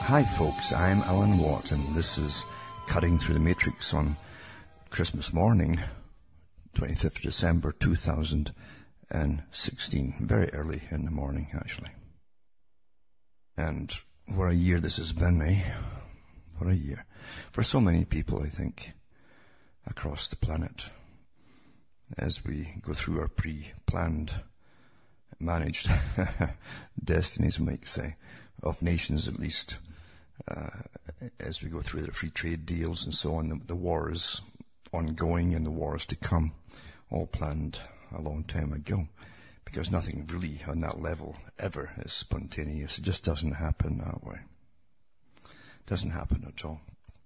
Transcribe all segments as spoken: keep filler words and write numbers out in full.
Hi folks, I'm Alan Watt and this is Cutting Through the Matrix on Christmas morning, twenty-fifth of December two thousand sixteen. Very early in the morning actually. And what a year this has been, eh? What a year. For so many people, I think, across the planet, as we go through our pre-planned, managed destinies, we might say, of nations at least, uh, as we go through the free trade deals and so on, the, the wars ongoing and the wars to come, all planned a long time ago, because nothing really on that level ever is spontaneous. It just doesn't happen that way. It doesn't happen at all.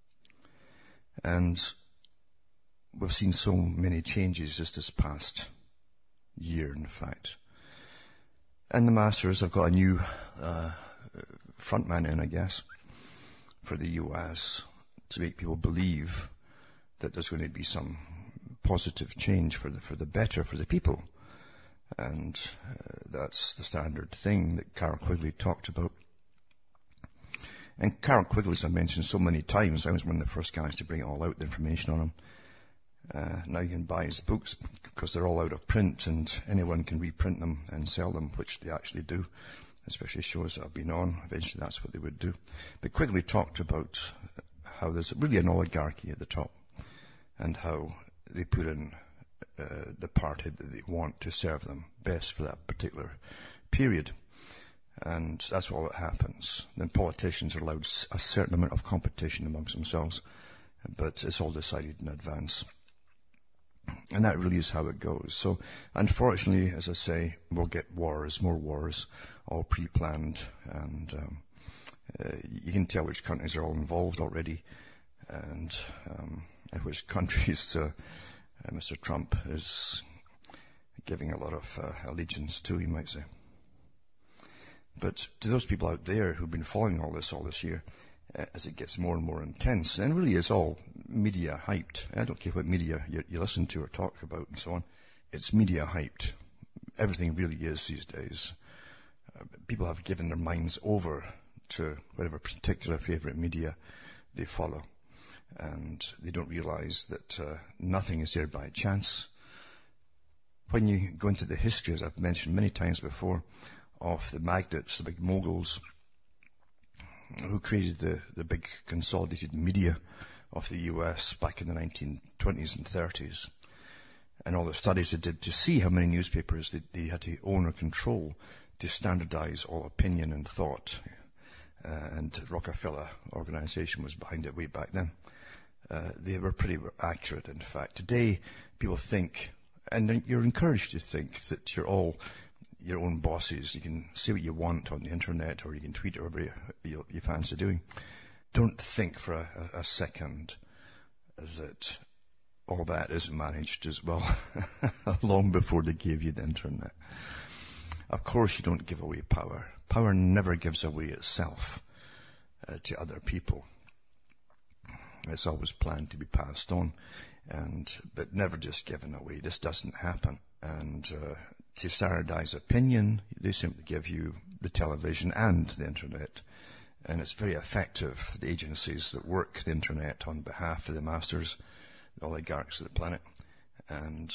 And we've seen so many changes just this past year, in fact. And the Masters have got a new uh, frontman in, I guess, for the U S to make people believe that there's going to be some positive change for the for the better for the people. And uh, that's the standard thing that Carroll Quigley talked about. And Carroll Quigley, as I mentioned so many times, I was one of the first guys to bring it all out, the information on him. Uh, now you can buy his books because they're all out of print and anyone can reprint them and sell them, which they actually do, especially shows that I've been on. Eventually that's what they would do. But Quigley talked about how there's really an oligarchy at the top and how they put in uh, the party that they want to serve them best for that particular period. And that's all that happens. Then politicians are allowed a certain amount of competition amongst themselves, but it's all decided in advance. And that really is how it goes. So, unfortunately, as I say, we'll get wars, more wars, all pre-planned. And um, uh, you can tell which countries are all involved already, and um, and which countries uh, uh, Mister Trump is giving a lot of uh, allegiance to, you might say. But to those people out there who've been following all this all this year, uh, as it gets more and more intense, and really is all media hyped. I don't care what media you, you listen to or talk about and so on. It's media hyped. Everything really is these days. Uh, people have given their minds over to whatever particular favorite media they follow. And they don't realize that uh, nothing is there by chance. When you go into the history, as I've mentioned many times before, of the magnates, the big moguls, who created the, the big consolidated media of the U S back in the nineteen twenties and thirties, and all the studies they did to see how many newspapers they, they had to own or control to standardize all opinion and thought. Uh, and the Rockefeller organization was behind it way back then. Uh, they were pretty accurate, in fact. Today, people think, and you're encouraged to think, that you're all your own bosses. You can say what you want on the internet, or you can tweet whatever you, you, you fancy doing. Don't think for a, a second that all that is managed as well long before they gave you the internet. Of course you don't give away power. Power never gives away itself uh, to other people. It's always planned to be passed on, and but never just given away. This doesn't happen. And uh, to standardize opinion, they simply give you the television and the internet. And it's very effective, the agencies that work the internet on behalf of the masters, the oligarchs of the planet, and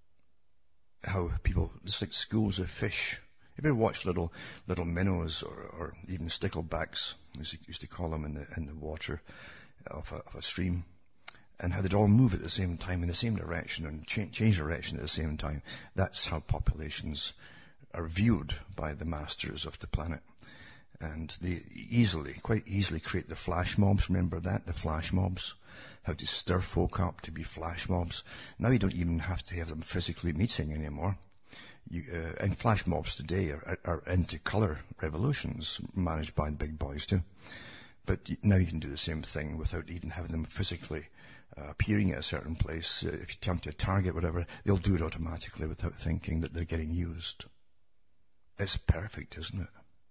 how people, just like schools of fish. Have you ever watched little little minnows or, or even sticklebacks, as you used to call them, in the in the water of a, of a stream, and how they'd all move at the same time in the same direction and cha- change direction at the same time? That's how populations are viewed by the masters of the planet. And they easily, quite easily create the flash mobs. Remember that? The flash mobs. How to stir folk up to be flash mobs. Now you don't even have to have them physically meeting anymore. You, uh, and flash mobs today are, are into colour revolutions managed by the big boys too. But now you can do the same thing without even having them physically uh, appearing at a certain place. Uh, if you come to a target, whatever, they'll do it automatically without thinking that they're getting used. It's perfect, isn't it?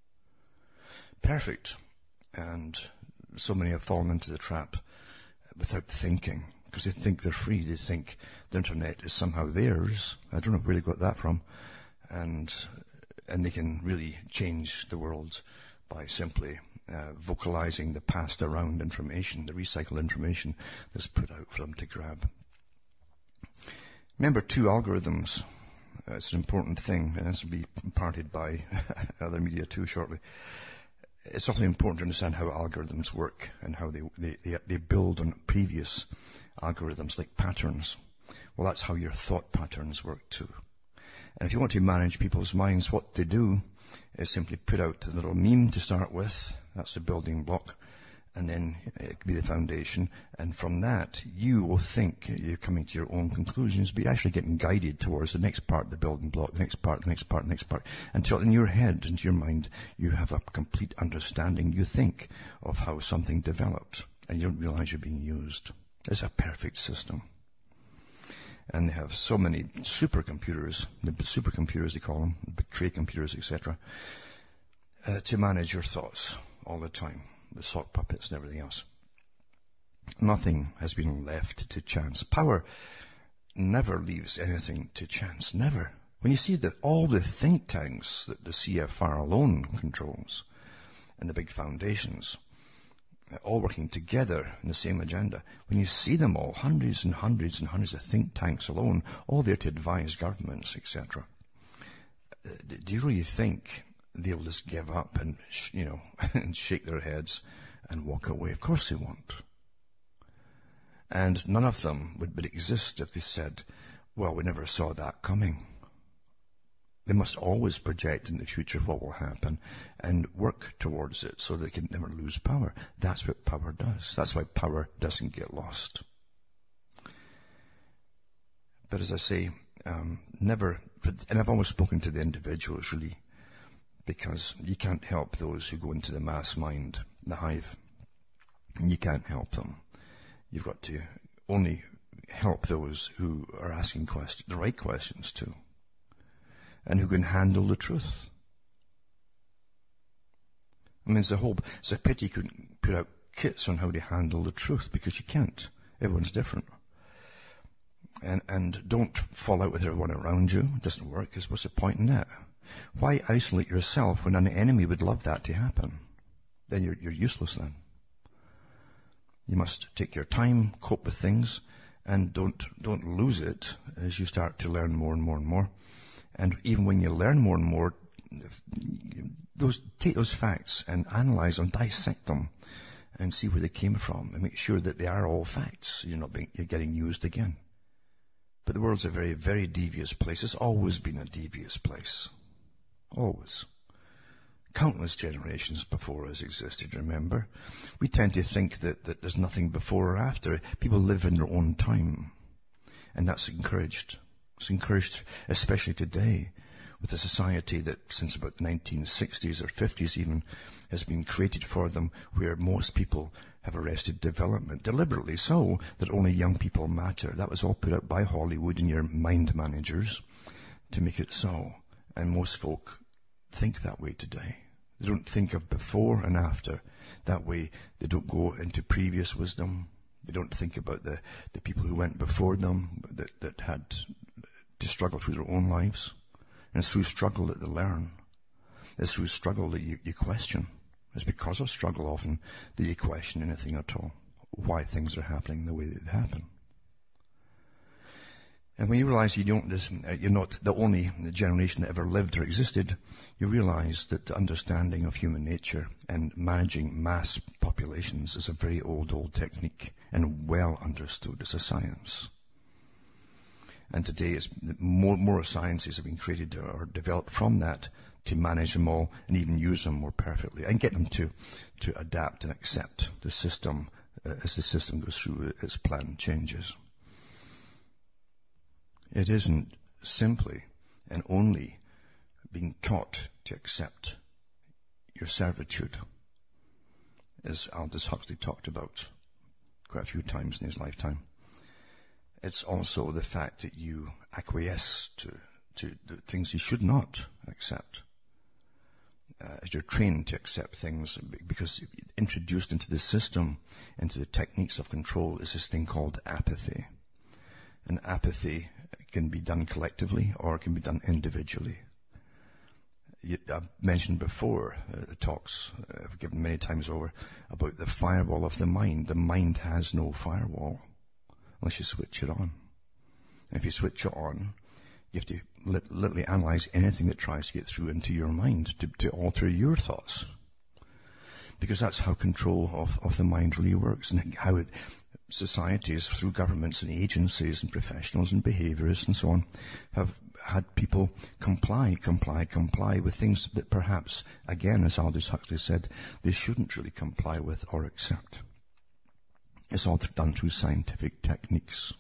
Perfect. And so many have fallen into the trap without thinking, because they think they're free. They think the internet is somehow theirs. I don't know where they got that from. And and they can really change the world by simply uh, vocalizing the passed around information, the recycled information that's put out for them to grab. Remember, two algorithms. Uh, it's an important thing, and this will be imparted by other media too shortly. It's often important to understand how algorithms work and how they, they, they, they build on previous algorithms like patterns. Well, that's how your thought patterns work too. And if you want to manage people's minds, what they do is simply put out a little meme to start with. That's the building block. And then it could be the foundation. And from that, you will think you're coming to your own conclusions, but you're actually getting guided towards the next part of the building block, the next part, the next part, the next part, until in your head, into your mind, you have a complete understanding, you think, of how something developed, and you don't realize you're being used. It's a perfect system. And they have so many supercomputers, the supercomputers they call them, big tray computers, et cetera, uh, to manage your thoughts all the time. The sock puppets and everything else. Nothing has been left to chance. Power never leaves anything to chance. Never. When you see that all the think tanks that the C F R alone controls, and the big foundations, all working together in the same agenda, when you see them all, hundreds and hundreds and hundreds of think tanks alone, all there to advise governments, et cetera, do you really think they'll just give up and, you know, and shake their heads and walk away? Of course they won't. And none of them would, would exist if they said, well, we never saw that coming. They must always project in the future what will happen and work towards it so they can never lose power. That's what power does. That's why power doesn't get lost. But as I say, um, never, and I've always spoken to the individuals really, because you can't help those who go into the mass mind, the hive. You can't help them. You've got to only help those who are asking questions, the right questions too, and who can handle the truth. I mean, it's a whole, it's a pity you couldn't put out kits on how to handle the truth, because you can't. Everyone's different. And, and don't fall out with everyone around you. It doesn't work, because what's the point in that? Why isolate yourself when an enemy would love that to happen? Then you're, you're useless then. You must take your time, cope with things, and don't, don't lose it as you start to learn more and more and more. And even when you learn more and more, those, take those facts and analyze them, dissect them, and see where they came from, and make sure that they are all facts. You're not being, you're getting used again. But the world's a very, very devious place. It's always been a devious place. Always. Countless generations before us existed, remember? We tend to think that, that there's nothing before or after. People live in their own time. And that's encouraged. It's encouraged, especially today, with a society that since about nineteen sixties or fifties even has been created for them, where most people have arrested development, deliberately so, that only young people matter. That was all put out by Hollywood and your mind managers to make it so. And most folk think that way today. They don't think of before and after. That way they don't go into previous wisdom. They don't think about the, the people who went before them that, that had to struggle through their own lives. And it's through struggle that they learn. It's through struggle that you, you question. It's because of struggle often that you question anything at all. Why things are happening the way they happen. And when you realize you don't, you're not the only generation that ever lived or existed, you realize that the understanding of human nature and managing mass populations is a very old, old technique and well understood as a science. And today it's more, more sciences have been created or developed from that to manage them all and even use them more perfectly and get them to, to adapt and accept the system uh, as the system goes through its planned changes. It isn't simply and only being taught to accept your servitude, as Aldous Huxley talked about quite a few times in his lifetime. It's also the fact that you acquiesce to, to the things you should not accept. Uh, as you're trained to accept things, because introduced into the system, into the techniques of control, is this thing called apathy. And apathy can be done collectively or it can be done individually. I've mentioned before, uh, the talks uh, I've given many times over, about the firewall of the mind. The mind has no firewall unless you switch it on. And if you switch it on, you have to li- literally analyze anything that tries to get through into your mind to, to alter your thoughts. Because that's how control of, of the mind really works, and how it, societies, through governments and agencies and professionals and behaviorists and so on, have had people comply, comply, comply with things that perhaps, again, as Aldous Huxley said, they shouldn't really comply with or accept. It's all done through scientific techniques.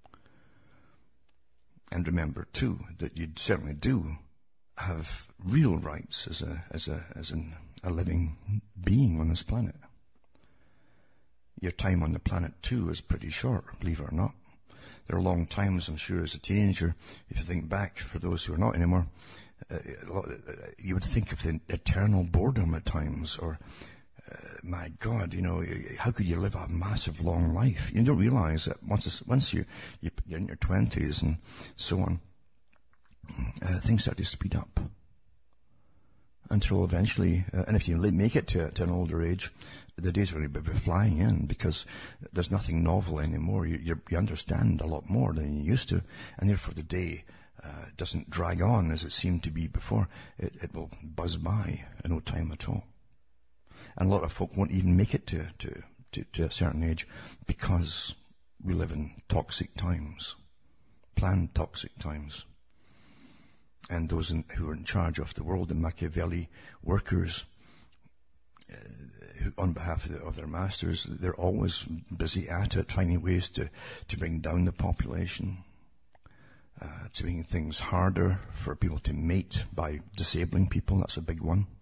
And remember, too, that you certainly do have real rights as a as a as an, a living being on this planet. Your time on the planet, too, is pretty short, believe it or not. There are long times, I'm sure, as a teenager, if you think back, for those who are not anymore, uh, you would think of the eternal boredom at times, or, uh, my God, you know, how could you live a massive long life? You don't realize that once once you, you, you're in your twenties and so on, uh, things start to speed up. Until eventually, uh, and if you make it to, to an older age, the days are going to be flying in, because there's nothing novel anymore. You, you, you understand a lot more than you used to, and therefore the day uh, doesn't drag on as it seemed to be before. It, it will buzz by in no time at all. And a lot of folk won't even make it to, to, to, to a certain age, because we live in toxic times, planned toxic times. And those in, who are in charge of the world, the Machiavelli workers, uh, who, on behalf of, the, of their masters, they're always busy at it, finding ways to, to bring down the population, uh, to making things harder for people to mate by disabling people. That's a big one.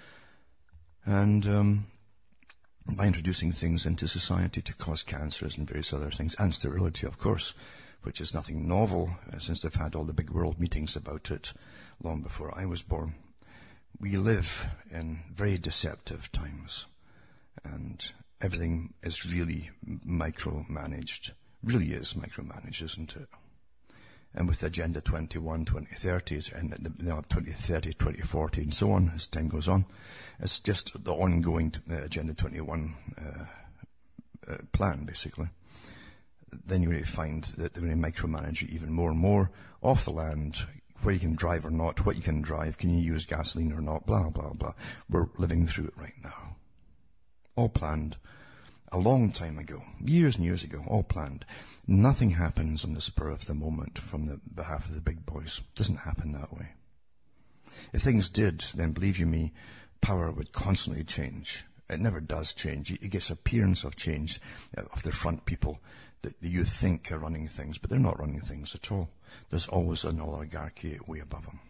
And um, by introducing things into society to cause cancers and various other things, and sterility, of course, which is nothing novel, uh, since they've had all the big world meetings about it long before I was born. We live in very deceptive times, and everything is really micromanaged. Really is micromanaged, isn't it? And with Agenda twenty-one, twenty thirty, and the, no, twenty thirty, twenty forty, and so on, as time goes on, it's just the ongoing uh, Agenda twenty-one uh, uh, plan, basically. Then you're going to find that they're going to micromanage you even more and more off the land, where you can drive or not, what you can drive, can you use gasoline or not, blah, blah, blah. We're living through it right now. All planned a long time ago, years and years ago, all planned. Nothing happens on the spur of the moment from the behalf of the big boys. It doesn't happen that way. If things did, then believe you me, power would constantly change. It never does change. It gets appearance of change of the front people that you think are running things, but they're not running things at all. There's always an oligarchy way above them.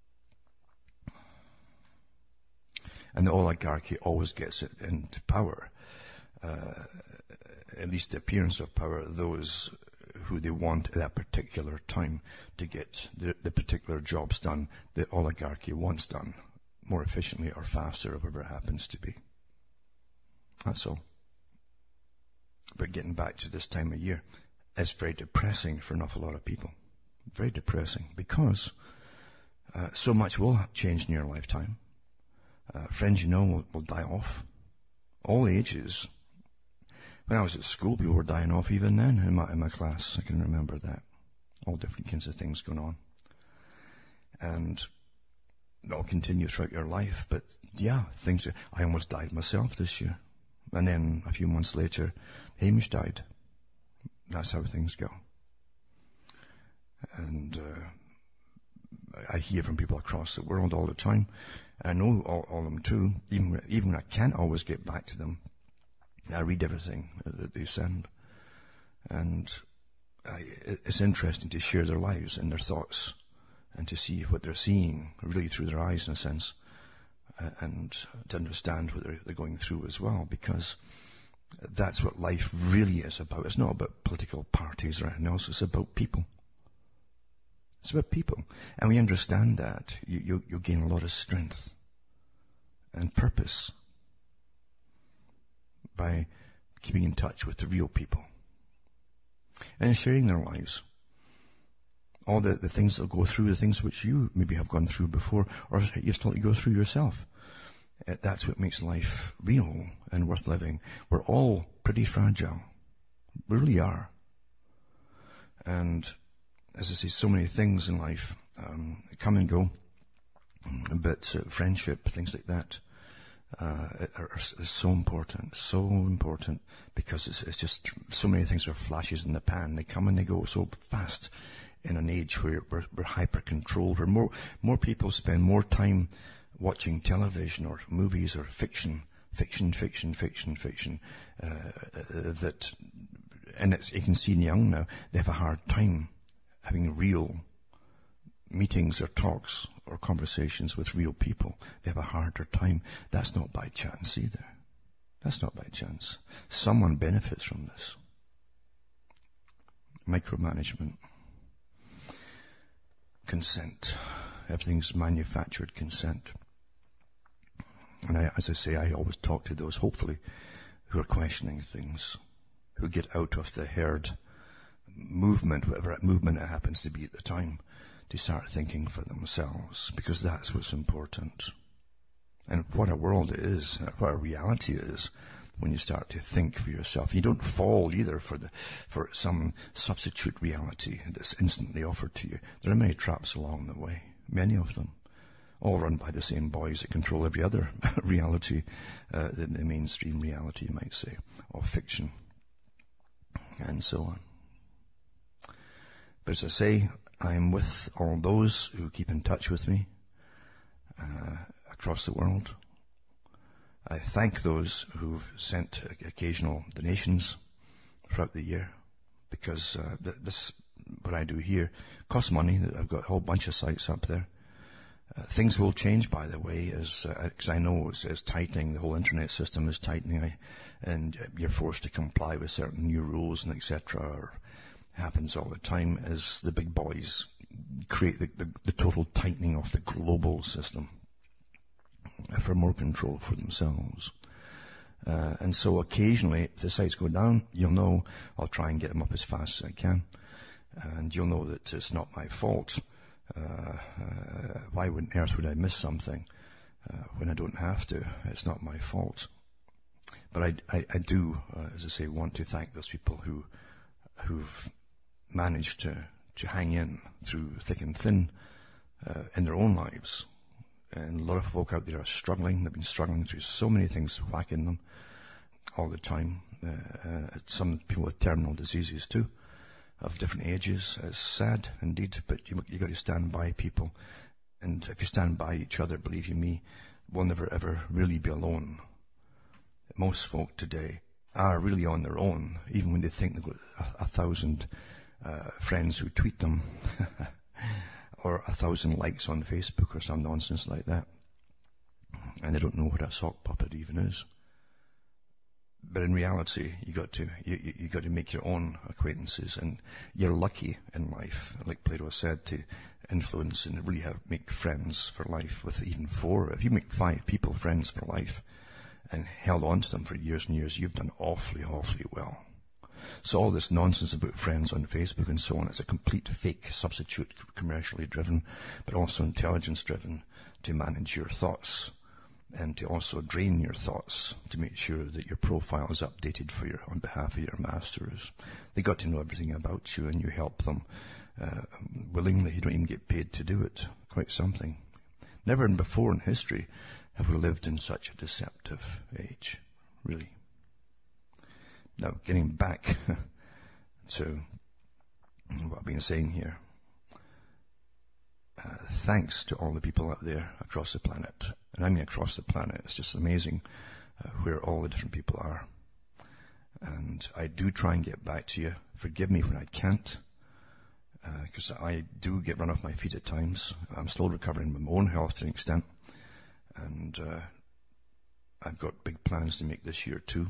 And the oligarchy always gets it into power, uh, at least the appearance of power, those who they want at that particular time to get the, the particular jobs done the oligarchy wants done, more efficiently or faster, or whatever it happens to be. That's all. But getting back to this time of year, it's very depressing for an awful lot of people. Very depressing, because uh, so much will change in your lifetime. Uh, friends you know will, will die off. All ages. When I was at school, people were dying off even then in my, in my class. I can remember that. All different kinds of things going on. And they'll continue throughout your life. But yeah, things. Are, I almost died myself this year. And then a few months later, Hamish died. That's how things go. And uh, I hear from people across the world all the time. I know all, all of them too. Even when, even when I can't always get back to them, I read everything that they send. And I, it's interesting to share their lives and their thoughts, and to see what they're seeing really through their eyes, in a sense. And to understand what they're, they're going through as well, because that's what life really is about. It's not about political parties or anything else. It's about people. It's about people. And we understand that. You, you, you'll gain a lot of strength and purpose by keeping in touch with the real people and sharing their lives. all the, the things that go through, the things which you maybe have gone through before, or you still go through yourself. Uh, that's what makes life real and worth living. We're all pretty fragile. We really are. And as I say, so many things in life um, come and go, but uh, friendship, things like that, uh, are, are, are so important, so important, because it's, it's just so many things are flashes in the pan. They come and they go so fast in an age where we're, we're hyper-controlled, where more, more people spend more time watching television or movies or fiction, fiction, fiction, fiction, fiction, uh, uh, that, and it's, you can see in young now, they have a hard time having real meetings or talks or conversations with real people. They have a harder time. That's not by chance either. That's not by chance. Someone benefits from this. Micromanagement. Consent. Everything's manufactured consent. And I, as I say, I always talk to those, hopefully, who are questioning things, who get out of the herd movement, whatever movement it happens to be at the time, to start thinking for themselves, because that's what's important. And what a world it is, what a reality it is, when you start to think for yourself. You don't fall either for the for some substitute reality that's instantly offered to you. There are many traps along the way, many of them, all run by the same boys that control every other reality, uh, the, the mainstream reality, you might say, or fiction, and so on. But as I say, I'm with all those who keep in touch with me uh, across the world. I thank those who've sent occasional donations throughout the year, because uh, th- this, what I do here, costs money. I've got a whole bunch of sites up there. Uh, things will change, by the way, as because uh, I know it's, it's tightening. The whole internet system is tightening, I, and you're forced to comply with certain new rules and et cetera. Happens all the time as the big boys create the, the, the total tightening of the global system for more control for themselves. Uh, and so occasionally, if the sites go down, you'll know I'll try and get them up as fast as I can. And you'll know that it's not my fault. Uh, uh, why on earth would I miss something uh, when I don't have to? It's not my fault. But I, I, I do, uh, as I say, want to thank those people who, who've managed to, to hang in through thick and thin uh, in their own lives. And a lot of folk out there are struggling. They've been struggling through so many things whacking them all the time. Uh, uh, some people with terminal diseases too, of different ages. It's sad indeed, but you you got to stand by people. And if you stand by each other, believe you me, we'll never ever really be alone. Most folk today are really on their own, even when they think they've got a, a thousand uh, friends who tweet them, or a thousand likes on Facebook or some nonsense like that, and they don't know what a sock puppet even is. But in reality, you got to you, you, you got to make your own acquaintances, and you're lucky in life, like Plato said, to influence and really have make friends for life with even four. If you make five people friends for life and held on to them for years and years, you've done awfully, awfully well. So all this nonsense about friends on Facebook and so on, it's a complete fake substitute, commercially driven, but also intelligence driven, to manage your thoughts and to also drain your thoughts to make sure that your profile is updated for your on behalf of your masters. They got to know everything about you, and you help them uh, willingly. You don't even get paid to do it. Quite something. Never before in history have we lived in such a deceptive age, really. Now, getting back to what I've been saying here, uh, thanks to all the people out there across the planet, and I mean across the planet, it's just amazing uh, where all the different people are. And I do try and get back to you. Forgive me when I can't, because uh, I do get run off my feet at times. I'm still recovering my own health to an extent, and uh, I've got big plans to make this year too.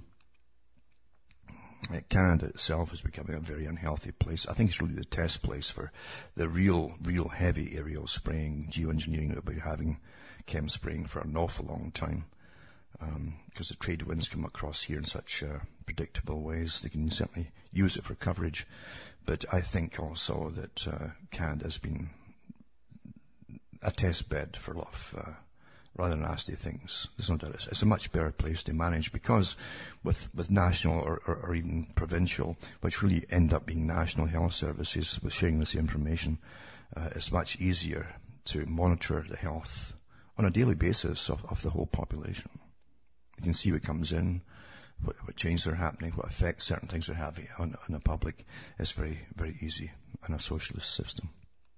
Canada itself is becoming a very unhealthy place. I think it's really the test place for the real, real heavy aerial spraying, geoengineering that we've been having, chem spraying for an awful long time. because um, the trade winds come across here in such uh, predictable ways. They can certainly use it for coverage. But I think also that uh, Canada has been a test bed for a lot of uh, rather nasty things. There's no doubt it's, it's a much better place to manage, because with, with national or, or, or even provincial, which really end up being national health services with sharing the same information, uh, it's much easier to monitor the health on a daily basis of, of the whole population. You can see what comes in, what, what changes are happening, what effects certain things are having on, on the public. It's very, very easy in a socialist system.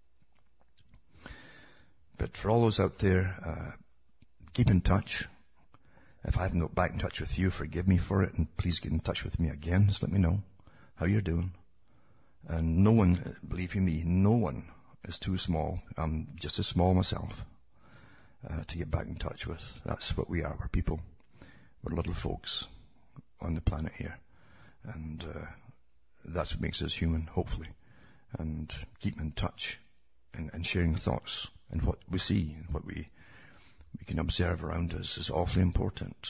But for all those out there, uh, keep in touch. If I haven't got back in touch with you, forgive me for it, and please get in touch with me again. Just let me know how you're doing. And no one, believe you me, no one is too small. I'm just as small myself uh, to get back in touch with. That's what we are. We're people. We're little folks on the planet here. And uh, that's what makes us human, hopefully. And keep in touch and, and sharing thoughts and what we see and what we we can observe around us is awfully important.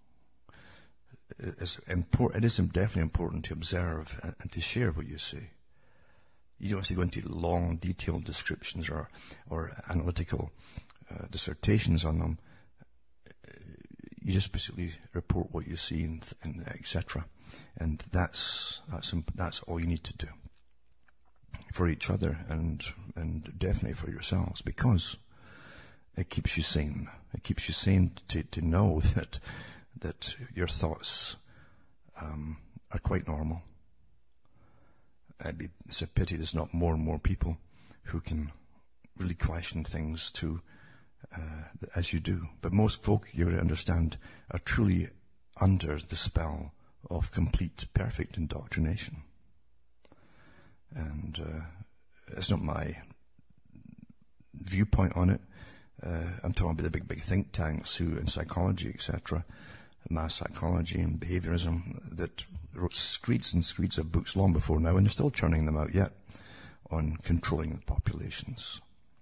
It's import, it is definitely important to observe and, and to share what you see. You don't have to go into long, detailed descriptions or, or analytical uh, dissertations on them. You just basically report what you see, and, and et cetera. And that's that's that's all you need to do for each other, and and definitely for yourselves, because it keeps you sane. It keeps you sane to, to know that that your thoughts um, are quite normal. It'd be, it's a pity there's not more and more people who can really question things too, uh, as you do. But most folk, you would understand, are truly under the spell of complete, perfect indoctrination. And uh, it's not my viewpoint on it. Uh, I'm talking about the big, big think tanks who, in psychology, et cetera, mass psychology and behaviorism, that wrote screeds and screeds of books long before now, and they're still churning them out yet, on controlling the populations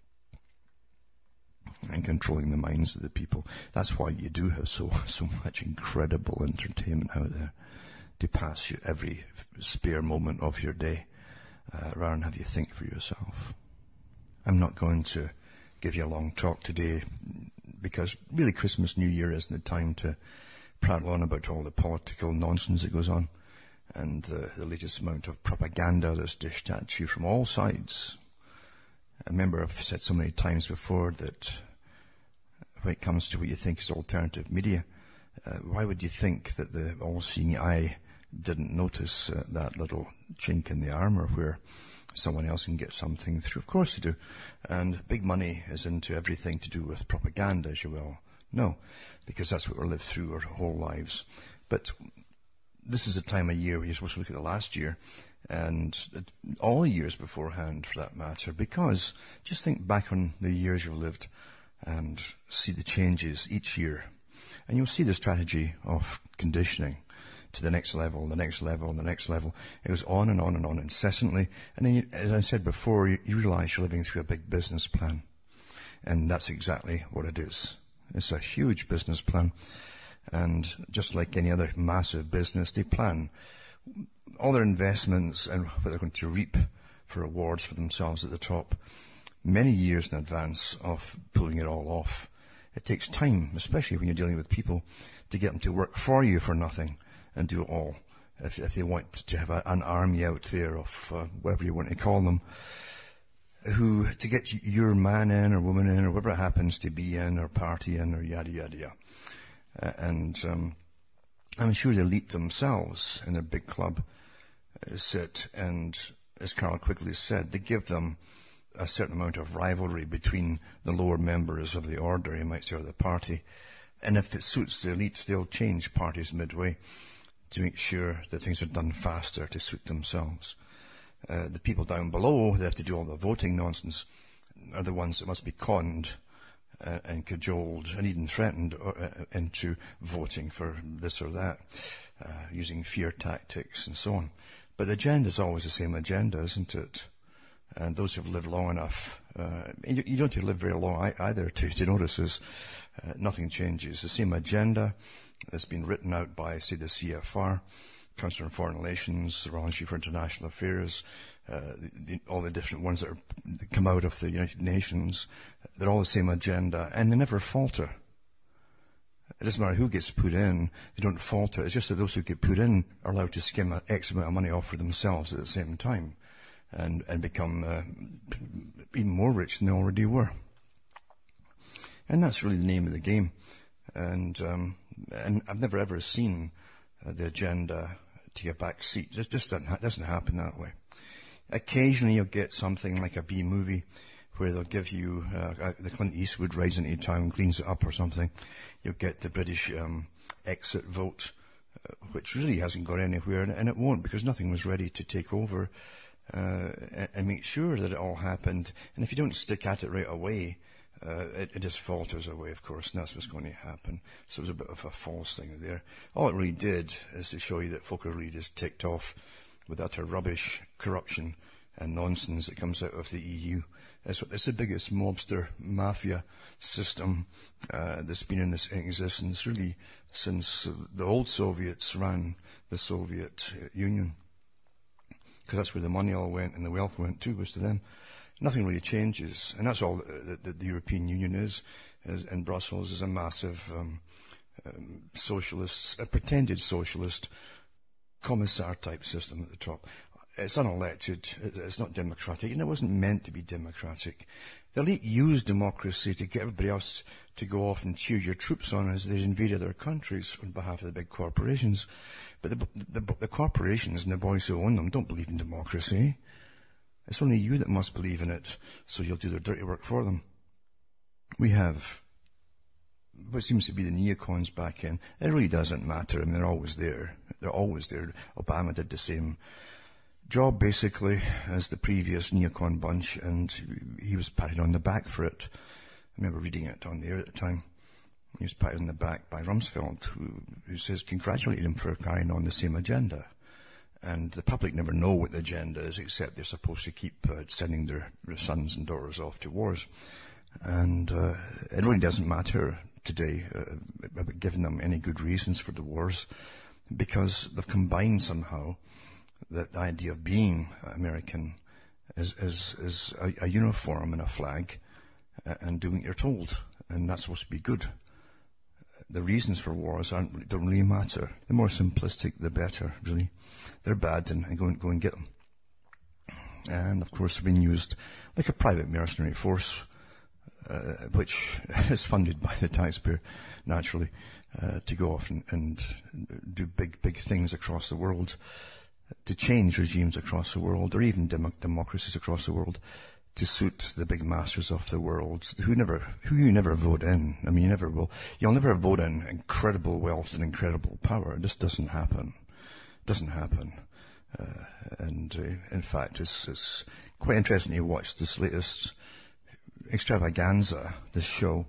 and controlling the minds of the people. That's why you do have so so much incredible entertainment out there to pass you every spare moment of your day, uh, rather than have you think for yourself. I'm not going to give you a long talk today, because really Christmas, New Year isn't the time to prattle on about all the political nonsense that goes on, and the, the latest amount of propaganda that's dished at you from all sides. I remember I've said so many times before that when it comes to what you think is alternative media, uh, why would you think that the all-seeing eye didn't notice uh, that little chink in the armor where someone else can get something through? Of course they do. And big money is into everything to do with propaganda, as you well know, because that's what we live through our whole lives. But this is a time of year where you're supposed to look at the last year, and all years beforehand for that matter, because just think back on the years you've lived and see the changes each year. And you'll see the strategy of conditioning to the next level, the next level, the next level. It goes on and on and on incessantly. And then, you, as I said before, you, you realize you're living through a big business plan. And that's exactly what it is. It's a huge business plan. And just like any other massive business, they plan all their investments and what they're going to reap for rewards for themselves at the top many years in advance of pulling it all off. It takes time, especially when you're dealing with people, to get them to work for you for nothing and do it all. If, if they want to have a, an army out there of uh, whatever you want to call them, who to get your man in or woman in or whatever it happens to be in or party in or yada yada yada. Uh, and um, I'm sure the elite themselves in their big club uh, sit and, as Carl quickly said, they give them a certain amount of rivalry between the lower members of the order, you might say, or the party. And if it suits the elite, they'll change parties midway to make sure that things are done faster to suit themselves. Uh, the people down below, they have to do all the voting nonsense, are the ones that must be conned uh, and cajoled and even threatened or, uh, into voting for this or that, uh, using fear tactics and so on. But the agenda is always the same agenda, isn't it? And those who've lived long enough Uh, you, you don't have to live very long either to, to notice this. Uh, nothing changes. The same agenda that's been written out by, say, the C F R, Council on Foreign Relations, the Royal Institute for International Affairs, uh, the, the, all the different ones that, are, that come out of the United Nations. They're all the same agenda, and they never falter. It doesn't matter who gets put in, they don't falter. It's just that those who get put in are allowed to skim an X amount of money off for themselves at the same time and, and become uh, even more rich than they already were. And that's really the name of the game. And um, and I've never ever seen uh, the agenda take a back seat. It just doesn't, ha- doesn't happen that way. Occasionally you'll get something like a B movie where they'll give you uh, the Clint Eastwood rides into town, cleans it up or something. You'll get the British um, exit vote, uh, which really hasn't got anywhere, and, and it won't, because nothing was ready to take over uh, and, and make sure that it all happened. And if you don't stick at it right away, uh, it, it just falters away, of course, and that's what's going to happen. So it was a bit of a false thing there. All it really did is to show you that folk are really just ticked off with utter rubbish, corruption, and nonsense that comes out of the E U. It's, it's the biggest mobster mafia system uh, that's been in, this, in existence really since the old Soviets ran the Soviet Union. Because that's where the money all went and the wealth went too, was to them. Nothing really changes. And that's all that the, the European Union is, is in Brussels, is a massive um, um, socialist, a pretended socialist commissar type system at the top. It's unelected, it's not democratic, and it wasn't meant to be democratic. The elite used democracy to get everybody else to go off and cheer your troops on as they invaded their countries on behalf of the big corporations. But the, the, the corporations and the boys who own them don't believe in democracy. It's only you that must believe in it, so you'll do their dirty work for them. We have what seems to be the neocons back in. It really doesn't matter. I mean, they're always there. They're always there. Obama did the same job, basically, as the previous neocon bunch, and he was patted on the back for it. I remember reading it on the air at the time. He was patted on the back by Rumsfeld, who, who says congratulated him for carrying on the same agenda. And the public never know what the agenda is, except they're supposed to keep uh, sending their, their sons and daughters off to wars. And uh, it really doesn't matter today uh, about giving them any good reasons for the wars, because they've combined somehow that the idea of being American is, is, is a, a uniform and a flag uh, and doing what you're told. And that's supposed to be good. The reasons for wars aren't, don't really matter. The more simplistic, the better, really. They're bad, and, and go, and go and get them. And, of course, they've been used like a private mercenary force, uh, which is funded by the taxpayer, naturally, uh, to go off and, and do big, big things across the world, to change regimes across the world, or even dem- democracies across the world, to suit the big masters of the world, who never, who you never vote in. I mean, you never will. You'll never vote in incredible wealth and incredible power. It just doesn't happen. It doesn't happen. Uh, and uh, in fact, it's, it's quite interesting to watch this latest extravaganza, this show,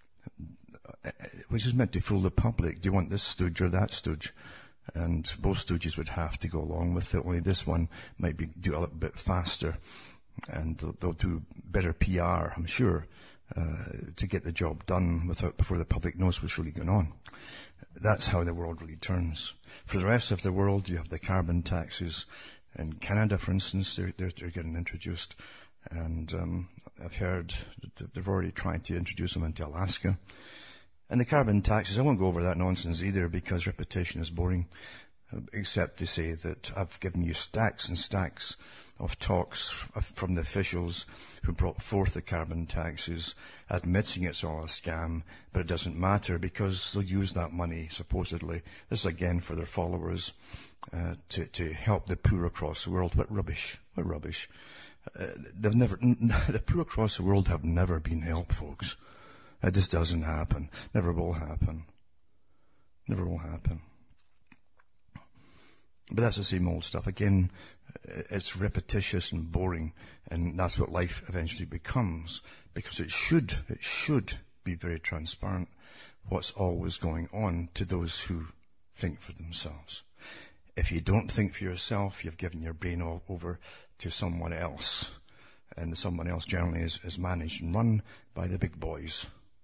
which is meant to fool the public. Do you want this stooge or that stooge? And both stooges would have to go along with it. Only this one might be do a little bit faster, and they'll, they'll do better P R, I'm sure, uh, to get the job done without before the public knows what's really going on. That's how the world really turns. For the rest of the world, you have the carbon taxes. In Canada, for instance, they're, they're, they're getting introduced. And um, I've heard that they've already tried to introduce them into Alaska. And the carbon taxes, I won't go over that nonsense either, because repetition is boring, except to say that I've given you stacks and stacks of talks from the officials who brought forth the carbon taxes, admitting it's all a scam, but it doesn't matter because they'll use that money, supposedly, this is again for their followers, uh, to, to help the poor across the world. What rubbish, what rubbish. Uh, they've never, the poor across the world have never been helped, folks. It just doesn't happen. Never will happen. Never will happen. But that's the same old stuff. Again, it's repetitious and boring, and that's what life eventually becomes, because it should, it should be very transparent what's always going on to those who think for themselves. If you don't think for yourself, you've given your brain over to someone else. and someone else generally is, is managed and run by the big boys.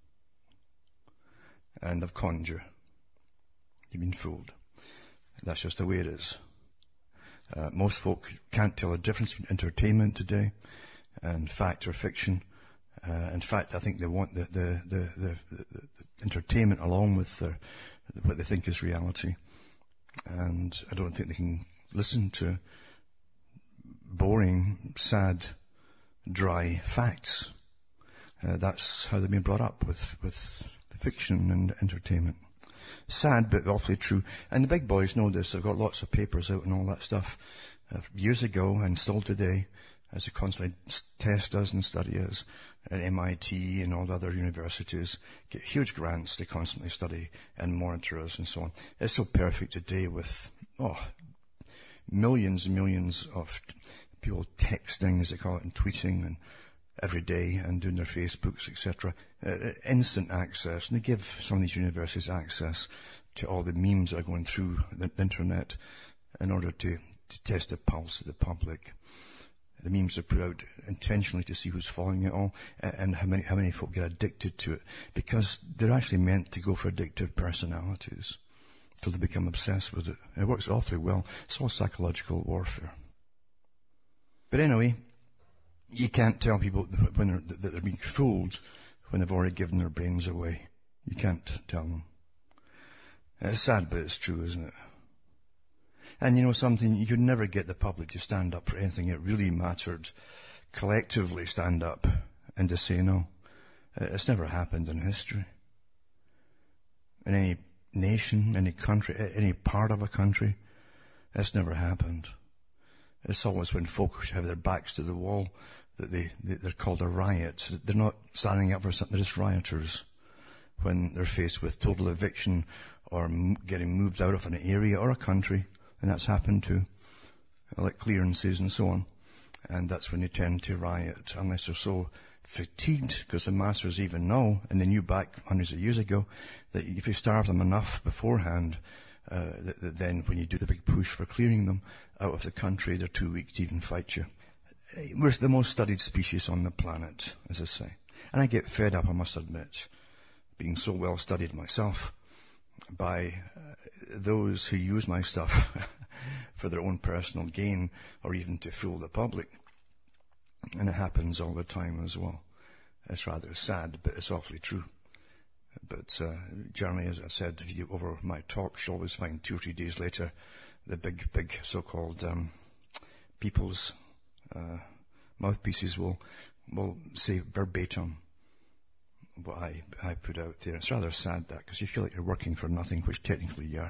And they've conned you. You've been fooled. That's just the way it is. Uh, most folk can't tell the difference between entertainment today and fact or fiction. Uh, in fact, I think they want the, the, the, the, the, the entertainment along with their, what they think is reality. And I don't think they can listen to boring, sad, dry facts. Uh, that's how they've been brought up, with, with fiction and entertainment. Sad, but awfully true. And the big boys know this. They've got lots of papers out and all that stuff. Uh, years ago and still today, as they constantly test us and study us, at M I T and all the other universities, get huge grants to constantly study and monitor us and so on. It's so perfect today with, oh, millions and millions of people texting, as they call it, and tweeting and every day and doing their Facebooks, et cetera. Uh, instant access. And they give some of these universities access to all the memes that are going through the internet in order to, to test the pulse of the public. The memes are put out intentionally to see who's following it all, and how many how many folk get addicted to it, because they're actually meant to go for addictive personalities till they become obsessed with it. It works awfully well. It's all psychological warfare. But anyway, you can't tell people when they're, that they're being fooled when they've already given their brains away. You can't tell them. It's sad, but it's true, isn't it? And you know something, you could never get the public to stand up for anything that really mattered, collectively stand up and to say no. It's never happened in history. In any nation, any country, any part of a country, it's never happened. It's always when folk have their backs to the wall that they, they're called a riot. They're not standing up for something, they're just rioters. When they're faced with total eviction or getting moved out of an area or a country, and that's happened too, like clearances and so on. And that's when they tend to riot, unless they're so fatigued, because the masters even know, and they knew back hundreds of years ago, that if you starve them enough beforehand, uh, that, that then when you do the big push for clearing them out of the country, they're too weak to even fight you. We're the most studied species on the planet, as I say. And I get fed up, I must admit, being so well studied myself, by uh, those who use my stuff for their own personal gain, or even to fool the public. And it happens all the time as well. It's rather sad, but it's awfully true. But uh, generally, as I said, if you over my talks, you'll always find two or three days later, the big, big so-called um, people's uh, mouthpieces will will say verbatim what I, I put out there. It's rather sad, that, because you feel like you're working for nothing, which technically you are.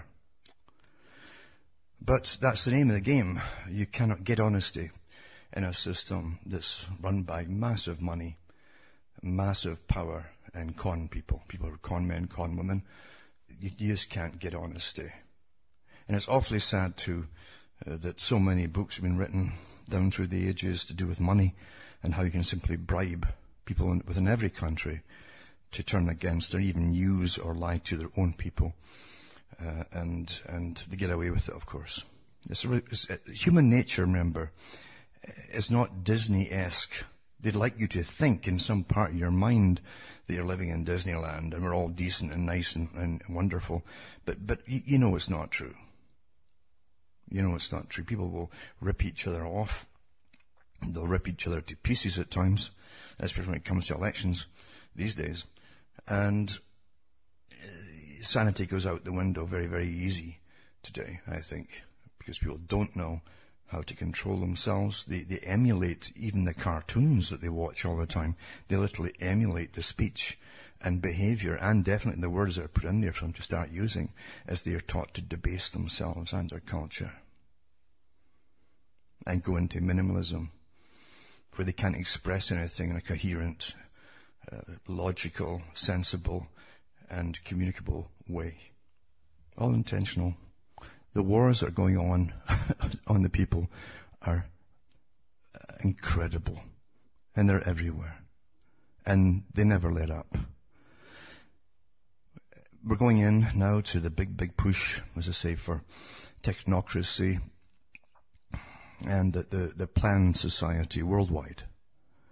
But that's the name of the game. You cannot get honesty in a system that's run by massive money, massive power, and con people. People are con men, con women. You, you just can't get honesty. And it's awfully sad, too, uh, that so many books have been written down through the ages to do with money and how you can simply bribe people in, within every country to turn against or even use or lie to their own people. Uh, and and they get away with it, of course. It's, it's, uh, human nature, remember, is not Disney-esque. They'd like you to think in some part of your mind that you're living in Disneyland and we're all decent and nice and, and wonderful. But, but you, you know it's not true. You know it's not true. People will rip each other off. They'll rip each other to pieces at times, especially when it comes to elections these days. And sanity goes out the window very, very easy today, I think, because people don't know how to control themselves. They, they emulate even the cartoons that they watch all the time. They literally emulate the speech and behavior and definitely the words that are put in there for them to start using as they are taught to debase themselves and their culture and go into minimalism, where they can't express anything in a coherent, uh, logical, sensible, and communicable way. All intentional. The wars that are going on on the people are incredible, and they're everywhere, and they never let up. We're going in now to the big, big push, as I say, for technocracy and the, the, the planned society worldwide.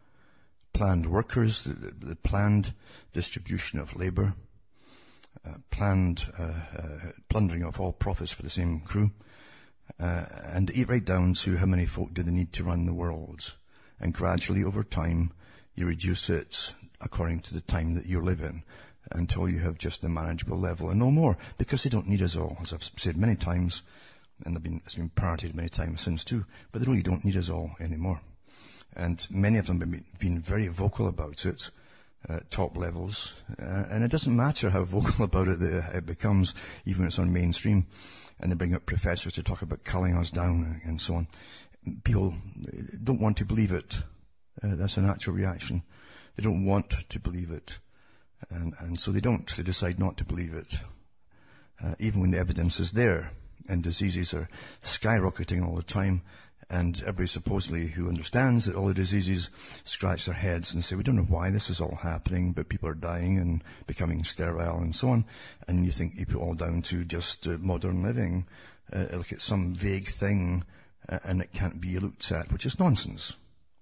planned workers, the, the, the planned distribution of labour, uh, planned uh, uh, plundering of all profits for the same crew, uh, and right down to how many folk do they need to run the world. And gradually, over time, you reduce it according to the time that you live in, until you have just a manageable level and no more, because they don't need us all, as I've said many times, and been, it's been parroted many times since too, but they really don't need us all anymore. And many of them have been, been very vocal about it at top levels, uh, and it doesn't matter how vocal about it it becomes, even when it's on mainstream, and they bring up professors to talk about culling us down and so on. People don't want to believe it. Uh, that's a natural reaction. They don't want to believe it. And, and so they don't. They decide not to believe it. Uh, even when the evidence is there, and diseases are skyrocketing all the time, and everybody supposedly who understands that all the diseases scratch their heads and say, we don't know why this is all happening, but people are dying and becoming sterile and so on. And you think you put it all down to just uh, modern living, uh, look at some vague thing, uh, and it can't be looked at, which is nonsense.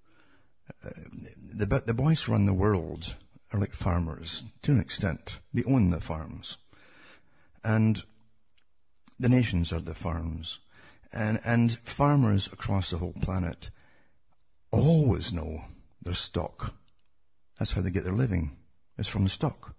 Uh, the, the boys who run the world are like farmers, to an extent. They own the farms. And the nations are the farms. And, and farmers across the whole planet always know their stock. That's how they get their living. It's from the stock.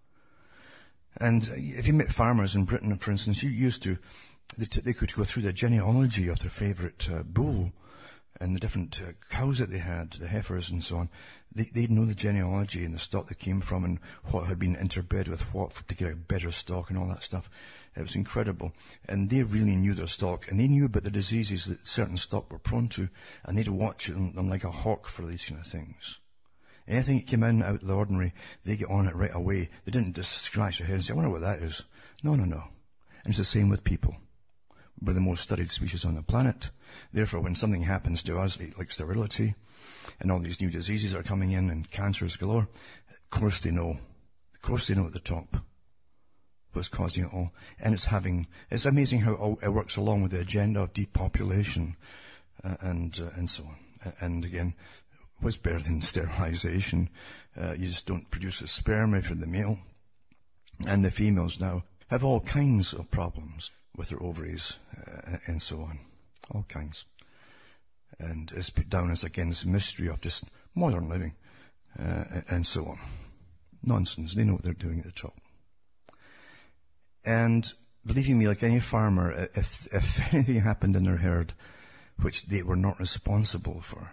And if you met farmers in Britain, for instance, you used to, they, t- they could go through the genealogy of their favourite uh, bull and the different uh, cows that they had, the heifers and so on. They, they'd know the genealogy and the stock they came from and what had been interbred with what to get a better stock and all that stuff. It was incredible. And they really knew their stock, and they knew about the diseases that certain stock were prone to, and they'd watch them like a hawk for these kind of things. Anything that came in out of the ordinary, they get on it right away. They didn't just scratch their head and say, I wonder what that is. No, no, no. And it's the same with people. We're the most studied species on the planet. Therefore, when something happens to us, like sterility, and all these new diseases are coming in, and cancers galore, of course they know. Of course they know at the top what's causing it all. And it's having, it's amazing how it works along with the agenda of depopulation, uh, and, uh, and so on. And again, what's better than sterilization? Uh, you just don't produce a sperm for the male. And the females now have all kinds of problems with their ovaries, uh, and so on. All kinds. And it's put down as, again, this mystery of just modern living, uh, and so on. Nonsense. They know what they're doing at the top. And believe you me, like any farmer, if, if anything happened in their herd which they were not responsible for,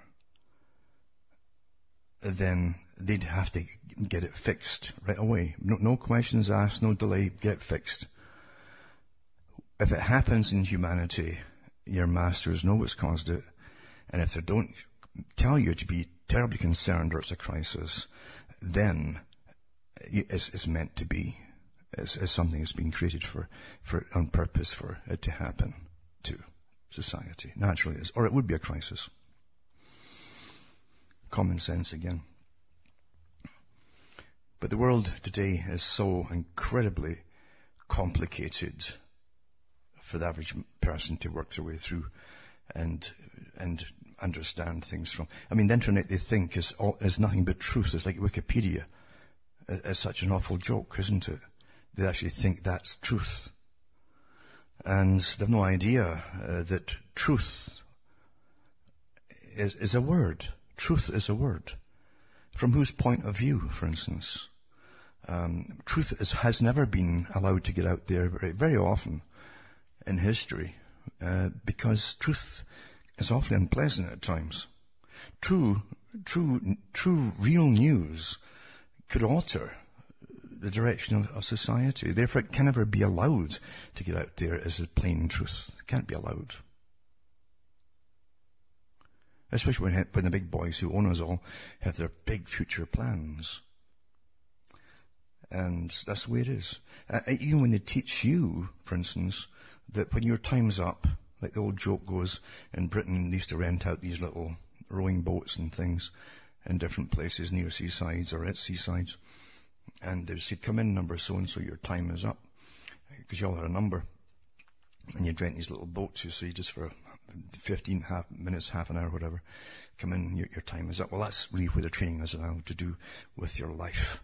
then they'd have to get it fixed right away. No, no questions asked, no delay, get it fixed. If it happens in humanity, your masters know what's caused it, and if they don't tell you to be terribly concerned or it's a crisis, then it's, it's meant to be. It's, it's something that's been created for, for on purpose for it to happen to society. Naturally it is. Or it would be a crisis. Common sense again. But the world today is so incredibly complicated for the average person to work their way through and and understand things from. I mean, the internet, they think, is all, is nothing but truth. It's like Wikipedia. It's such an awful joke, isn't it? They actually think that's truth. And they have no idea uh, that truth is, is a word. Truth is a word. From whose point of view, for instance? Um, truth is, has never been allowed to get out there very, very often in history, uh, because truth is awfully unpleasant at times. True, true, true, real news could alter the direction of, of society. Therefore, it can never be allowed to get out there as a plain truth. It can't be allowed. Especially when, when the big boys who own us all have their big future plans. And that's the way it is. Uh, even when they teach you, for instance, that when your time's up, like the old joke goes, in Britain they used to rent out these little rowing boats and things in different places near seasides or at seasides. And they said, come in number so-and-so, your time is up. Because you all had a number. And you'd rent these little boats, you see, just for fifteen half minutes, half an hour, whatever. Come in, your, your time is up. Well, that's really where the training is now to do with your life.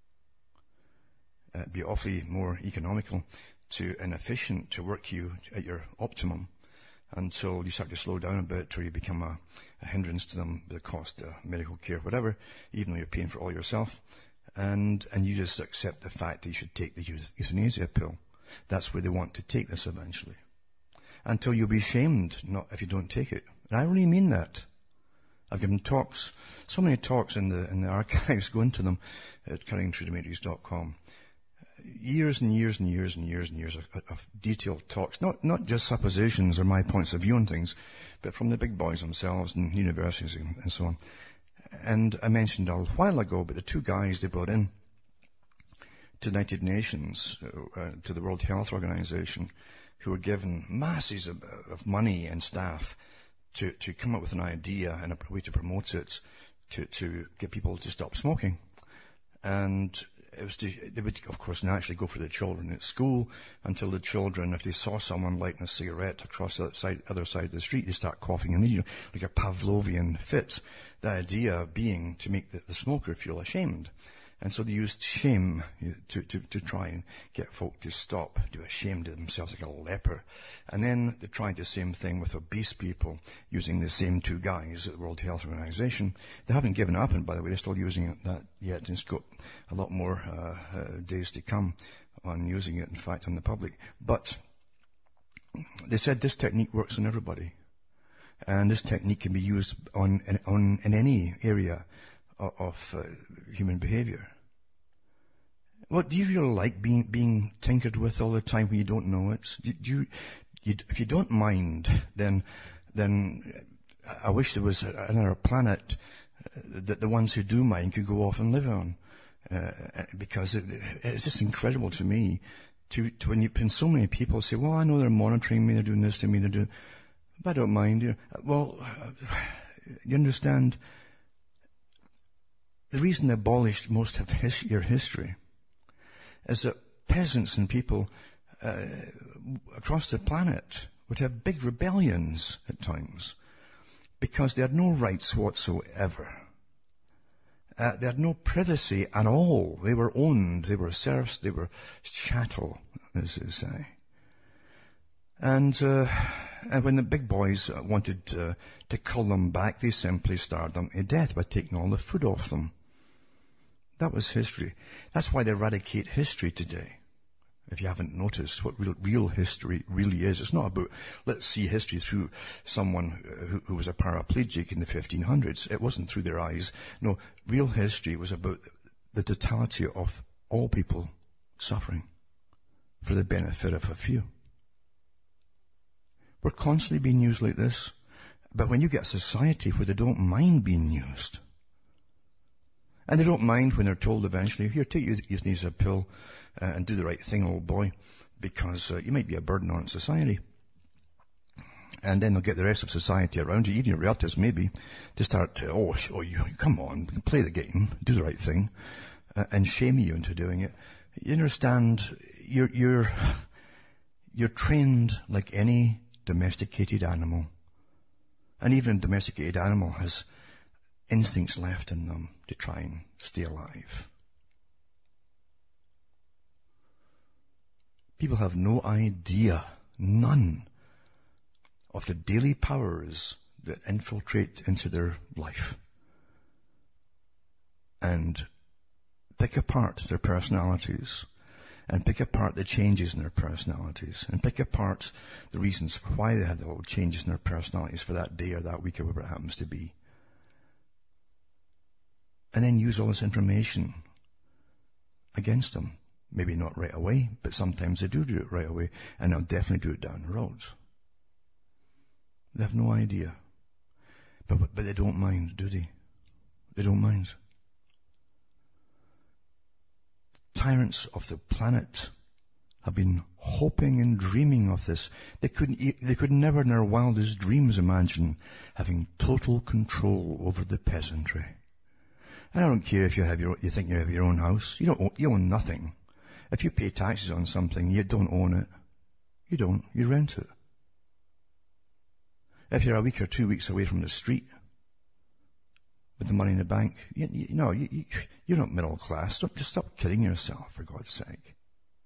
Uh, be awfully more economical to and efficient to work you at your optimum until you start to slow down a bit, or you become a, a hindrance to them with the cost of medical care, whatever, even though you're paying for it all yourself. And and you just accept the fact that you should take the euthanasia pill. That's where they want to take this eventually. Until you'll be shamed not if you don't take it. And I really mean that. I've given talks, so many talks in the in the archives, go into them at cutting through the matrix dot com. Years and years and years and years and years of, of detailed talks, not not just suppositions or my points of view on things, but from the big boys themselves and universities and, and so on. And I mentioned a while ago about the two guys they brought in to the United Nations, uh, to the World Health Organization, who were given masses of, of money and staff to, to come up with an idea and a way to promote it, to, to get people to stop smoking. And it was to, they would, of course, naturally go for the children at school until the children, if they saw someone lighting a cigarette across the side, other side of the street, they start coughing immediately, like a Pavlovian fit. The idea being to make the, the smoker feel ashamed. And so they used shame to, to, to try and get folk to stop, to be ashamed of themselves like a leper. And then they tried the same thing with obese people, using the same two guys at the World Health Organization. They haven't given up, and by the way, they're still using that yet. It's got a lot more uh, uh, days to come on using it, in fact, on the public. But they said this technique works on everybody. And this technique can be used on, on in any area of, of uh, human behavior. What do you really like being being tinkered with all the time when you don't know it? Do, do you, you, if you don't mind, then then I wish there was another planet that the ones who do mind could go off and live on, uh, because it, it's just incredible to me to, to when you when so many people say, well, I know they're monitoring me, they're doing this to me, they're doing. I don't mind. You know, well, you understand, the reason they abolished most of his, your history is that peasants and people uh, across the planet would have big rebellions at times because they had no rights whatsoever. Uh, they had no privacy at all. They were owned, they were serfs, they were chattel, as they say. And, uh, and when the big boys wanted uh, to cull them back, they simply starved them to death by taking all the food off them. That was history. That's why they eradicate history today. If you haven't noticed what real, real history really is, it's not about, let's see history through someone who, who was a paraplegic in the fifteen hundreds. It wasn't through their eyes. No, real history was about the totality of all people suffering for the benefit of a few. We're constantly being used like this. But when you get a society where they don't mind being used, and they don't mind when they're told eventually, here, take euthanasia pill uh, and do the right thing, old boy, because uh, you might be a burden on society. And then they'll get the rest of society around you, even your relatives maybe, to start to, oh, oh you, come on, play the game, do the right thing, uh, and shame you into doing it. You understand, you're, you're, you're trained like any domesticated animal. And even a domesticated animal has instincts left in them to try and stay alive. People have no idea, none, of the daily powers that infiltrate into their life and pick apart their personalities, and pick apart the changes in their personalities, and pick apart the reasons for why they had the little changes in their personalities for that day or that week or whatever it happens to be. And then use all this information against them. Maybe not right away, but sometimes they do do it right away, and they'll definitely do it down the road. They have no idea. But, but they don't mind, do they? They don't mind. Tyrants of the planet have been hoping and dreaming of this. They couldn't, they could never in their wildest dreams imagine having total control over the peasantry. And I don't care if you have your, you think you have your own house. You don't own, you own nothing. If you pay taxes on something, you don't own it. You don't. You rent it. If you're a week or two weeks away from the street with the money in the bank, you, you, no, you, you, you're not middle class. Don't, just stop kidding yourself, for God's sake.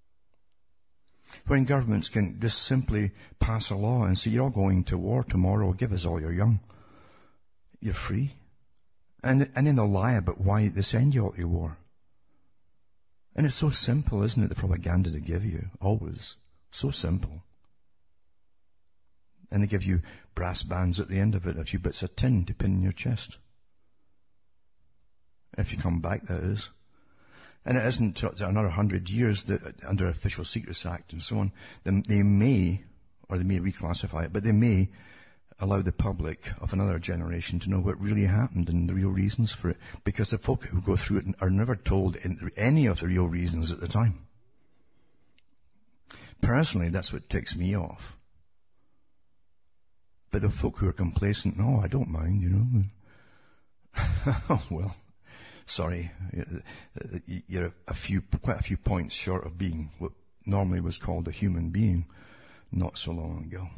When governments can just simply pass a law and say, you're all going to war tomorrow, give us all your young. You're free. And, and then they'll lie about why they send you all to war. And it's so simple, isn't it, the propaganda they give you? Always. So simple. And they give you brass bands at the end of it, a few bits of tin to pin in your chest. If you come back, that is. And it isn't until another hundred years that under Official Secrets Act and so on, they, they may, or they may reclassify it, but they may allow the public of another generation to know what really happened and the real reasons for it. Because the folk who go through it are never told any of the real reasons at the time. Personally, that's what ticks me off. But the folk who are complacent, no, I don't mind, you know. Oh, well. Sorry, you're a few, quite a few points short of being what normally was called a human being not so long ago.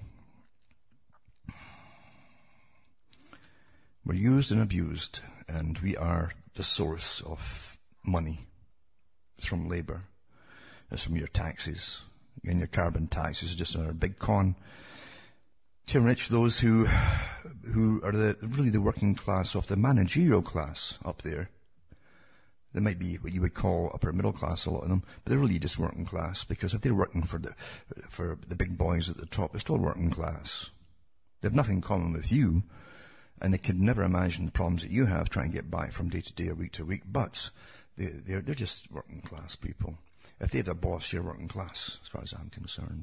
We're used and abused, and we are the source of money. It's from labor. It's from your taxes. And your carbon taxes are just another big con to enrich those who, who are the, really the working class of the managerial class up there. They might be what you would call upper middle class, a lot of them, but they're really just working class, because if they're working for the, for the big boys at the top, they're still working class. They have nothing in common with you, and they could never imagine the problems that you have trying to get by from day to day or week to week, but they, they're, they're just working class people. If they have a boss, you're working class, as far as I'm concerned.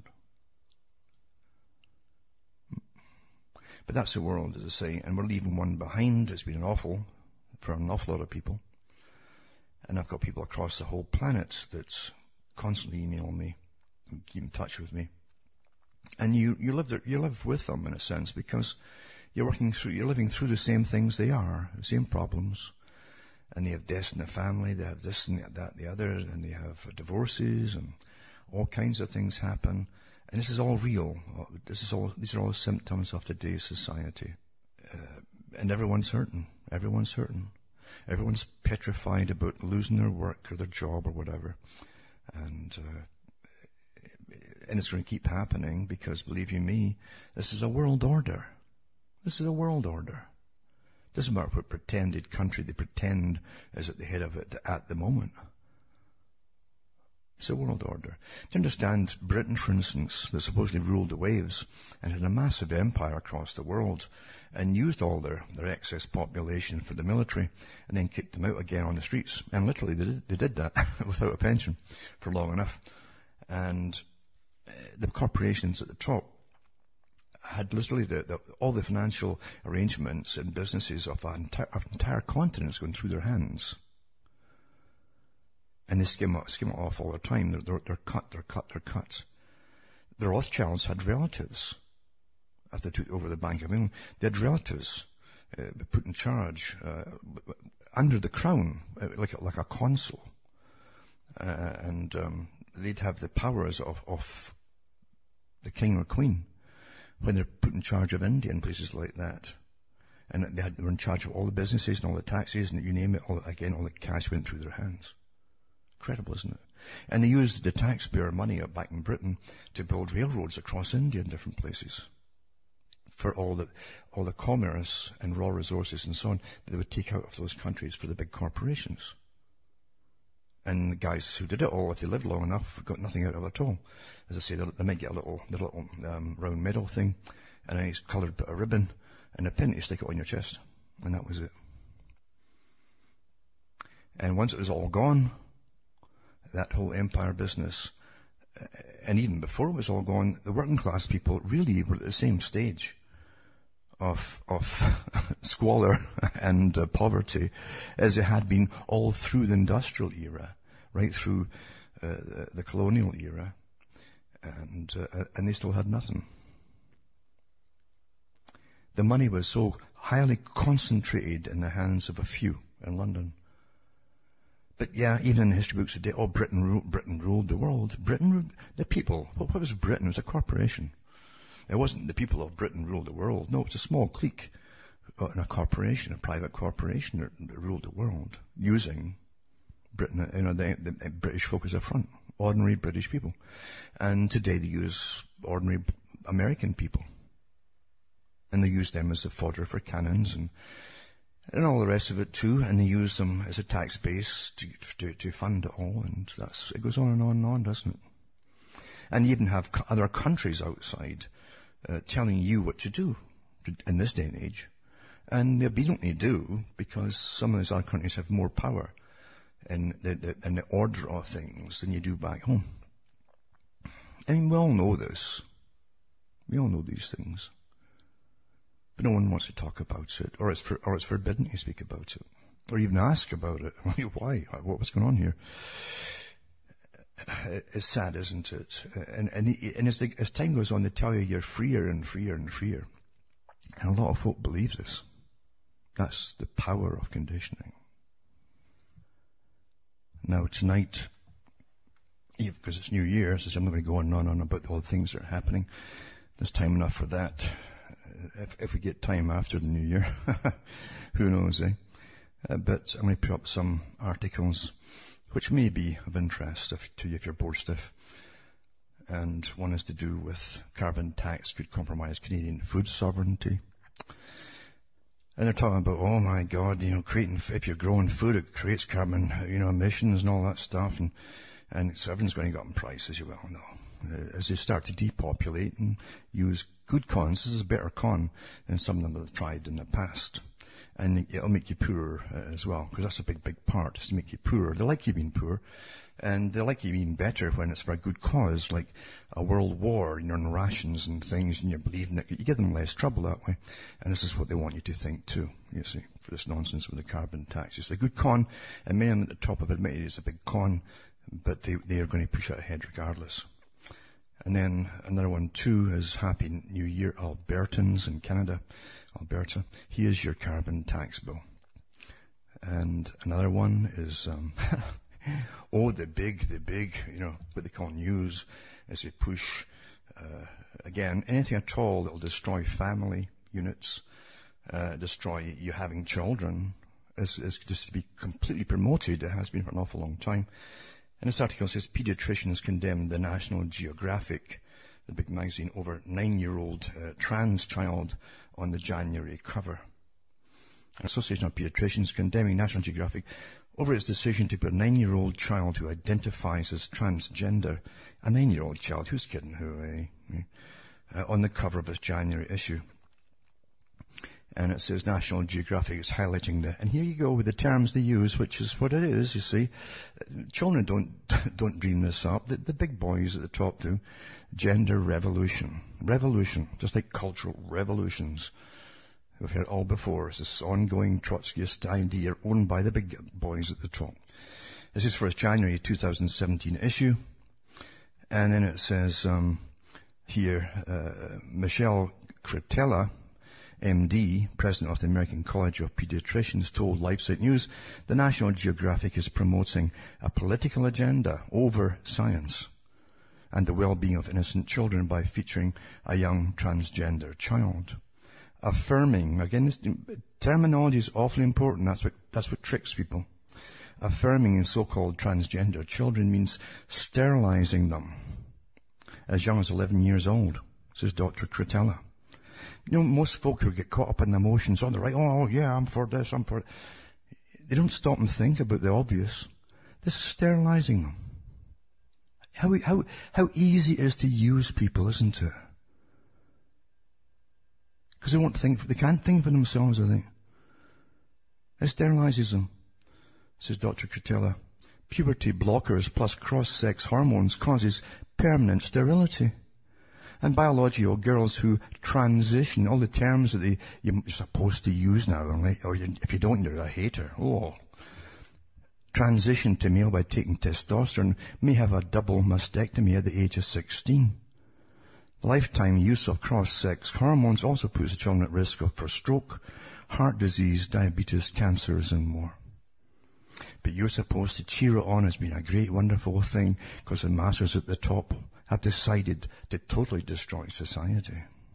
But that's the world, as I say, and we're leaving one behind. It's been an awful, for an awful lot of people. And I've got people across the whole planet that constantly email me and keep in touch with me. And you, you live there, you live with them in a sense, because you're working through, you're living through the same things they are, the same problems. And they have deaths in the family, they have this and that, the other, and they have divorces and all kinds of things happen. And this is all real. This is all, these are all symptoms of today's society. Uh, and everyone's hurting. Everyone's hurting. Everyone's petrified about losing their work or their job or whatever. And, uh, and it's going to keep happening because, believe you me, this is a world order. This is a world order. Doesn't matter what pretended country they pretend is at the head of it at the moment. It's a world order. Do you understand Britain, for instance, that supposedly ruled the waves and had a massive empire across the world and used all their, their excess population for the military and then kicked them out again on the streets. And literally they did, they did that without a pension for long enough. And uh, the corporations at the top had literally the, the, all the financial arrangements and businesses of an entire, of entire continents going through their hands. And they skim, skim it off all the time. They're, they're, they're cut, they're cut, they're cut. The Rothschilds had relatives. After they took over the Bank of England, they had relatives uh, put in charge uh, under the crown, uh, like, a, like a consul. Uh, and um, they'd have the powers of, of the king or queen when they're put in charge of India and places like that. And they, had, they were in charge of all the businesses and all the taxes, and you name it, all, again, all the cash went through their hands. Incredible, isn't it? And they used the taxpayer money back in Britain to build railroads across India in different places for all the all the commerce and raw resources and so on that they would take out of those countries for the big corporations. And the guys who did it all, if they lived long enough, got nothing out of it at all. As I say, they, they might get a little, the little um, round medal thing, and a nice coloured bit of ribbon, and a pin to stick it on your chest, and that was it. And once it was all gone, that whole empire business, and even before it was all gone, the working class people really were at the same stage of of squalor and uh, poverty as it had been all through the industrial era, right through uh, the, the colonial era, and uh, and they still had nothing. The money was so highly concentrated in the hands of a few in London. But yeah, even in the history books today, oh, Britain ruled, Britain ruled the world. Britain ruled the people. What, what was Britain? It was a corporation. It wasn't the people of Britain ruled the world. No, it's a small clique in a corporation, a private corporation that, that ruled the world, using Britain, you know, the, the British folk as a front, ordinary British people. And today they use ordinary American people. And they use them as the fodder for cannons and and all the rest of it too, and they use them as a tax base to, to, to fund it all, and that's, it goes on and on and on, doesn't it? And you even have other countries outside uh, telling you what to do to, in this day and age, and they obediently do, because some of these other countries have more power in the, the, in the order of things than you do back home. I mean, we all know this. We all know these things. But no one wants to talk about it, or it's for, or it's forbidden to speak about it, or even ask about it. Why? What's going on here? It's sad, isn't it? And and, and as, the, as time goes on, they tell you you're freer and freer and freer, and a lot of folk believe this. That's the power of conditioning. Now tonight, because it's New Year, so I'm not going to go on and on and on about all the things that are happening. There's time enough for that. If, if we get time after the New Year, who knows, eh? Uh, but I'm going to put up some articles which may be of interest if, to you if you're bored stiff. And one is to do with carbon tax could compromise Canadian food sovereignty. And they're talking about, oh my God, you know, creating, if you're growing food, it creates carbon, you know, emissions and all that stuff. And, and so everything's going to go up in price, as you well know. Uh, as they start to depopulate and use good cons, this is a better con than some of them have tried in the past. And it'll make you poorer uh, as well, because that's a big, big part, is to make you poorer. They like you being poor, and they like you being better when it's for a good cause, like a world war, you know, and rations and things, and you're believing it. You give them less trouble that way. And this is what they want you to think too, you see, for this nonsense with the carbon tax. It's a good con, and many of them at the top have admitted it's a big con, but they, they are going to push it ahead regardless. And then another one too is Happy New Year Albertans in Canada, Alberta. Here's your carbon tax bill. And another one is, um, oh, the big, the big, you know, what they call news, as they push, uh, again, anything at all that will destroy family units, uh, destroy you having children, is, is just to be completely promoted. It has been for an awful long time. And this article says pediatricians condemned the National Geographic, the big magazine, over nine-year-old uh, trans child on the January cover. An Association of Pediatricians condemning National Geographic over its decision to put a nine-year-old child who identifies as transgender, a nine-year-old child, who's kidding who, eh, uh, on the cover of its January issue. And it says National Geographic is highlighting the, and here you go with the terms they use, which is what it is, you see. Children don't, don't dream this up. The, the big boys at the top do. Gender revolution. Revolution. Just like cultural revolutions. We've heard it all before. It's this ongoing Trotskyist idea owned by the big boys at the top. This is for its January two thousand seventeen issue. And then it says, um, here, uh, Michelle Cretella, M D, president of the American College of Pediatricians, told LifeSite News the National Geographic is promoting a political agenda over science and the well-being of innocent children by featuring a young transgender child. Affirming, again, this terminology is awfully important. That's what, that's what tricks people. Affirming so-called transgender children means sterilizing them as young as eleven years old, says Doctor Cretella. You know, most folk who get caught up in the emotions on the right, oh, yeah, I'm for this, I'm for it. They don't stop and think about the obvious. This is sterilizing them. How, how, how easy it is to use people, isn't it? Because they won't think, they can't think for themselves, I think. It sterilizes them, says Doctor Cretella. Puberty blockers plus cross-sex hormones causes permanent sterility. And biological girls who transition, all the terms that they, you're supposed to use now, or you, if you don't, you're a hater. Oh. Transition to male by taking testosterone may have a double mastectomy at the age of sixteen. Lifetime use of cross-sex hormones also puts the children at risk of for stroke, heart disease, diabetes, cancers, and more. But you're supposed to cheer it on as being a great, wonderful thing because the masters at the top have decided to totally destroy society.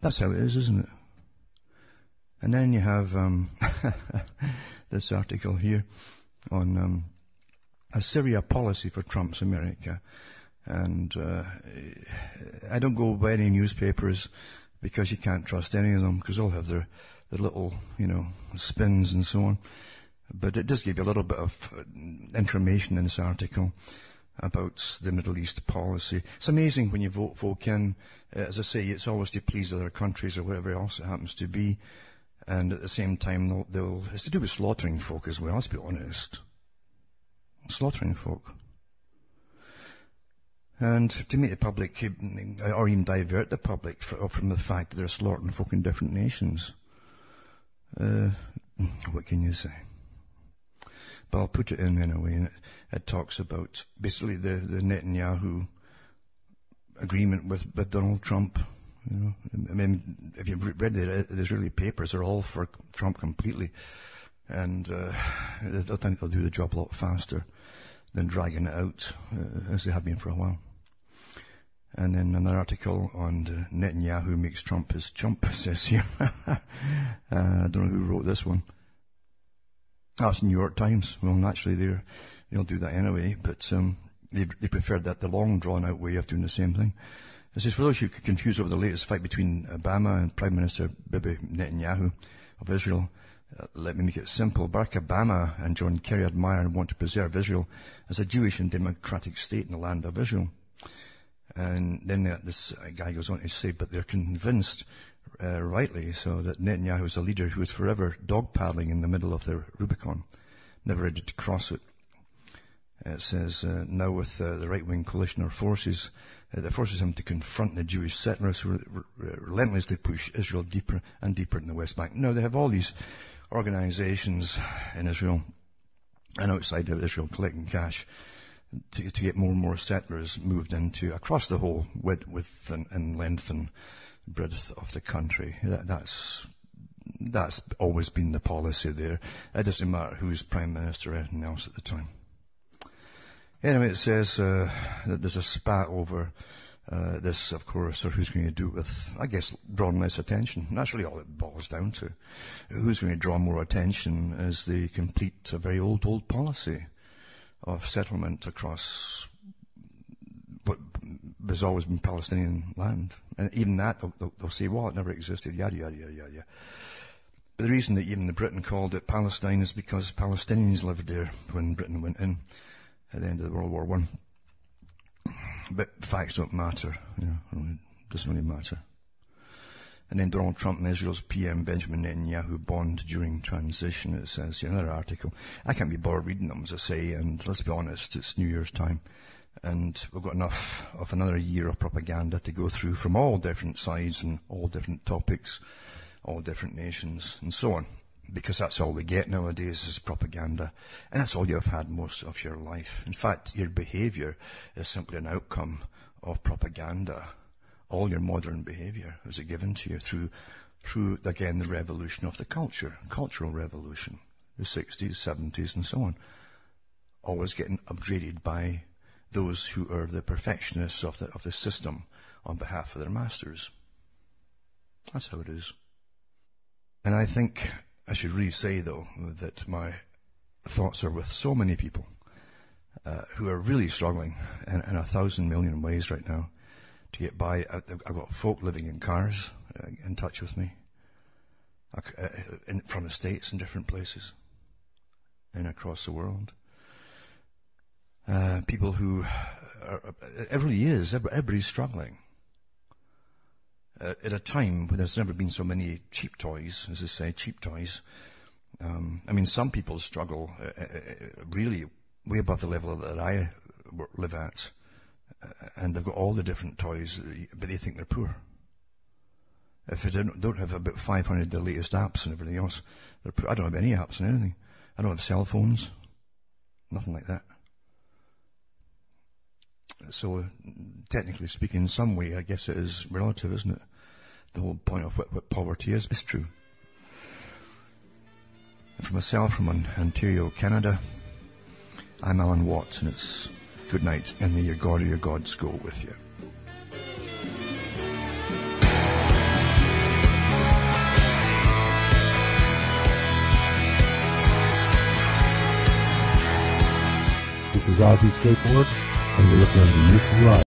That's how it is, isn't it? And then you have um, this article here on um, a Syria policy for Trump's America. And uh, I don't go by any newspapers because you can't trust any of them because they'll have their, their little, you know, spins and so on. But it does give you a little bit of information in this article about the Middle East policy. It's amazing when you vote folk in. Uh, as I say, it's always to please other countries or whatever else it happens to be. And at the same time, they'll, they'll, it's to do with slaughtering folk as well, let's be honest. Slaughtering folk. And to make the public, or even divert the public from the fact that they're slaughtering folk in different nations. Uh, what can you say? But I'll put it in anyway, and it, it talks about basically the, the Netanyahu agreement with, with Donald Trump. You know, I mean, if you've read the, the Israeli papers, they're all for Trump completely. And uh, I think they'll do the job a lot faster than dragging it out, uh, as they have been for a while. And then another article on uh, Netanyahu makes Trump his chump, says here. uh, I don't know who wrote this one. Oh, it's New York Times. Well, naturally, they're, they'll do that anyway, but um, they, they preferred that the long, drawn-out way of doing the same thing. It says, for those who get confused over the latest fight between Obama and Prime Minister Bibi Netanyahu of Israel, uh, let me make it simple. Barack Obama and John Kerry admire and want to preserve Israel as a Jewish and democratic state in the land of Israel. And then uh, this uh, guy goes on to say, but they're convinced, uh, rightly so, that Netanyahu is a leader who is forever dog-paddling in the middle of the Rubicon, never ready to cross it. Uh, it says, uh, now with uh, the right-wing coalition of forces, uh, that forces him to confront the Jewish settlers who re- re- relentlessly push Israel deeper and deeper in the West Bank. Now, they have all these organizations in Israel and outside of Israel collecting cash to, to get more and more settlers moved into across the whole width, width and, and length and breadth of the country. That, that's that's always been the policy there. It doesn't matter who's prime minister or anything else at the time. Anyway, it says uh, that there's a spat over uh, this, of course, or who's going to do it with, I guess, drawing less attention. And that's really all it boils down to. Who's going to draw more attention is the complete, a very old, old policy of settlement across what has always been Palestinian land. And even that, they'll, they'll, they'll say, well, it never existed, yada, yada, yada, yada. But the reason that even Britain called it Palestine is because Palestinians lived there when Britain went in at the end of World War One. But facts don't matter, you know, it doesn't really matter. And then Donald Trump and Israel's P M Benjamin Netanyahu bond during transition, it says here, another article. I can't be bothered reading them, as I say, and let's be honest, it's New Year's time. And we've got enough of another year of propaganda to go through from all different sides and all different topics, all different nations, and so on. Because that's all we get nowadays is propaganda. And that's all you've had most of your life. In fact, your behavior is simply an outcome of propaganda. All your modern behavior is given to you through, through, again, the revolution of the culture, cultural revolution, the sixties, seventies, and so on. Always getting upgraded by those who are the perfectionists of the, of the system on behalf of their masters. That's how it is. And I think I should really say, though, that my thoughts are with so many people uh, who are really struggling in, in a thousand million ways right now to get by. I've got folk living in cars uh, in touch with me uh, in, from the States and different places and across the world. Uh, people who, are, it really is, everybody's struggling. Uh, at a time when there's never been so many cheap toys, as they say, cheap toys. Um, I mean, some people struggle uh, uh, really way above the level that I live at, uh, and they've got all the different toys, but they think they're poor. If they don't, don't have about five hundred of the latest apps and everything else, they're poor. I don't have any apps and anything. I don't have cell phones, nothing like that. So, uh, technically speaking, in some way, I guess it is relative, isn't it? The whole point of what, what poverty is, is true. And for myself, from Ontario, Canada, I'm Alan Watts, and it's good night, and may your God or your gods go with you. Ozzy Skateboard, and you're listening to Youth Life.